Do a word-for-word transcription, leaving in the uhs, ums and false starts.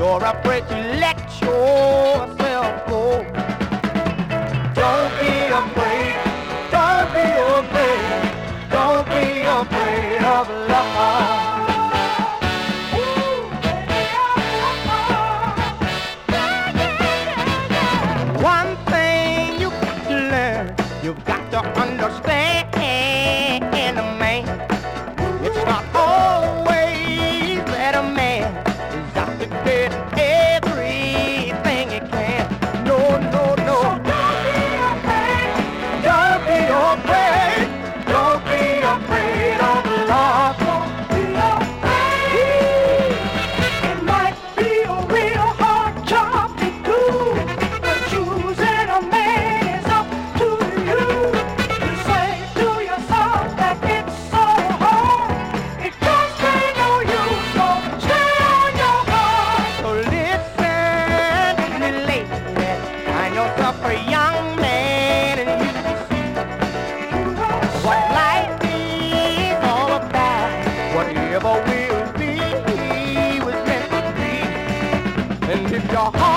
you're afraid to let yourself go. Don't be afraid, don't be afraid, don't be afraid of love. One thing you got to learn, you've got to understand, man. It's not always that a man is out to get everything he can. No, no, no. So don't be afraid. Don't be afraid. Don't be afraid of love. Don't be afraid. It might be a real hard job to do, but choosing a man is up to you. You say to yourself that it's so hard. It just ain't no use, so stay on your guard. So listen to me, lady. Find yourself a young man and you see what life is all about. Whatever will be was meant to be. And if your heart